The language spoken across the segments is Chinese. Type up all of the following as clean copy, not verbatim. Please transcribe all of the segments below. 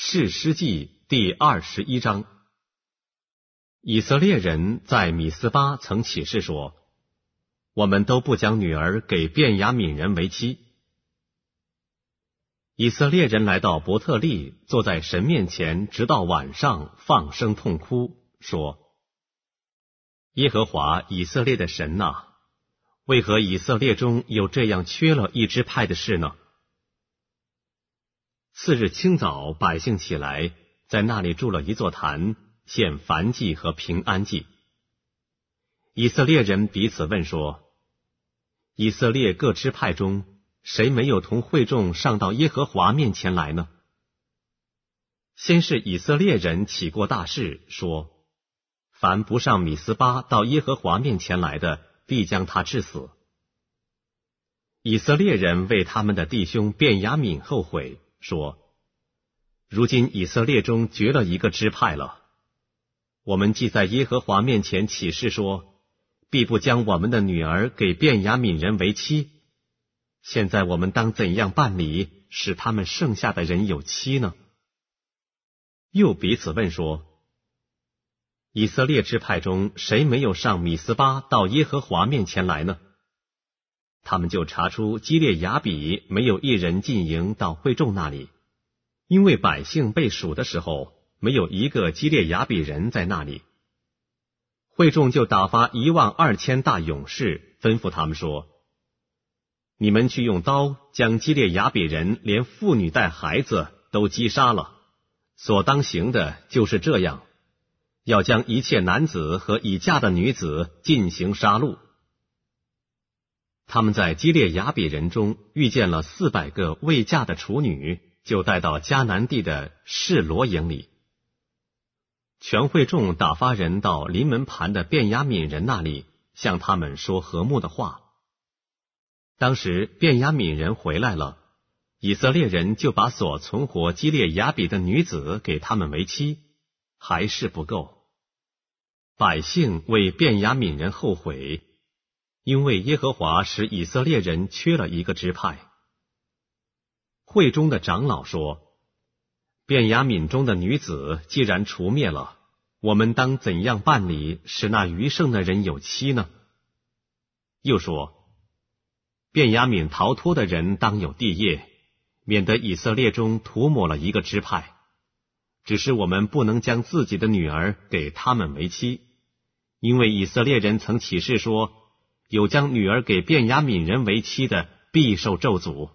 士师记第21章。以色列人在米斯巴曾起誓说，我们都不将女儿给便雅悯人为妻。以色列人来到伯特利，坐在神面前，直到晚上，放声痛哭，说：耶和华以色列的神哪，为何以色列中有这样缺了一支派的事呢？次日清早，百姓起来，在那里筑了一座坛，献燔祭和平安祭。以色列人彼此问说：以色列各支派中，谁没有同会众上到耶和华面前来呢？先是以色列人起过大誓，说：凡不上米斯巴到耶和华面前来的，必将他治死。以色列人为他们的弟兄便雅悯后悔，说：如今以色列中绝了一个支派了。我们既在耶和华面前起誓说，必不将我们的女儿给便雅悯人为妻，现在我们当怎样办理，使他们剩下的人有妻呢？又彼此问说：以色列支派中谁没有上米斯巴到耶和华面前来呢？他们就查出基列雅比没有一人进营到会众那里，因为百姓被数的时候，没有一个基列雅比人在那里。会众就打发12000大勇士，吩咐他们说：你们去用刀将基列雅比人连妇女带孩子都击杀了，所当行的就是这样，要将一切男子和已嫁的女子进行杀戮。他们在基列雅比人中遇见了400个未嫁的处女，就带到迦南地的示罗营里。全会众打发人到临门盘的便雅悯人那里，向他们说和睦的话。当时便雅悯人回来了，以色列人就把所存活基列雅比的女子给他们为妻，还是不够。百姓为便雅悯人后悔，因为耶和华使以色列人缺了一个支派。会中的长老说：便雅悯中的女子既然除灭了，我们当怎样办理，使那余剩的人有妻呢？又说：便雅悯逃脱的人当有地业，免得以色列中涂抹了一个支派。只是我们不能将自己的女儿给他们为妻，因为以色列人曾起誓说，有将女儿给便雅悯人为妻的，必受咒诅。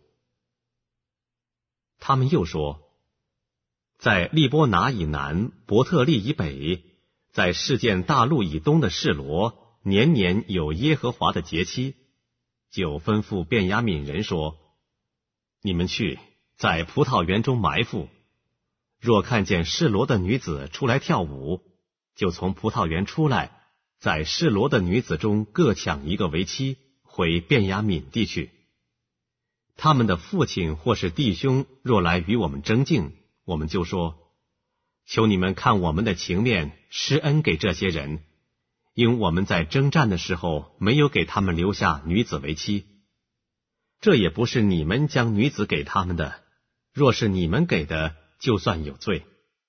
他们又说：在利波拿以南，伯特利以北，在事件大陆以东的示罗，年年有耶和华的节期，就吩咐便雅悯人说：你们去，在葡萄园中埋伏，若看见示罗的女子出来跳舞，就从葡萄园出来，在示罗的女子中各抢一个为妻，回便雅悯地去。他们的父亲或是弟兄若来与我们争竞，我们就说：求你们看我们的情面，施恩给这些人，因我们在征战的时候没有给他们留下女子为妻。这也不是你们将女子给他们的，若是你们给的，就算有罪。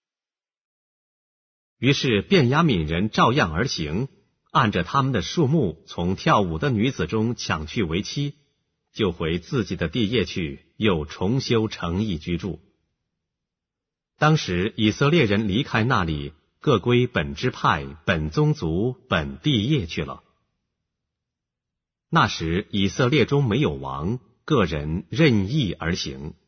于是便雅悯人照样而行，按着他们的数目，从跳舞的女子中抢去为妻，就回自己的地业去，又重修城邑居住。当时以色列人离开那里，各归本支派、本宗族、本地业去了。那时以色列中没有王，个人任意而行。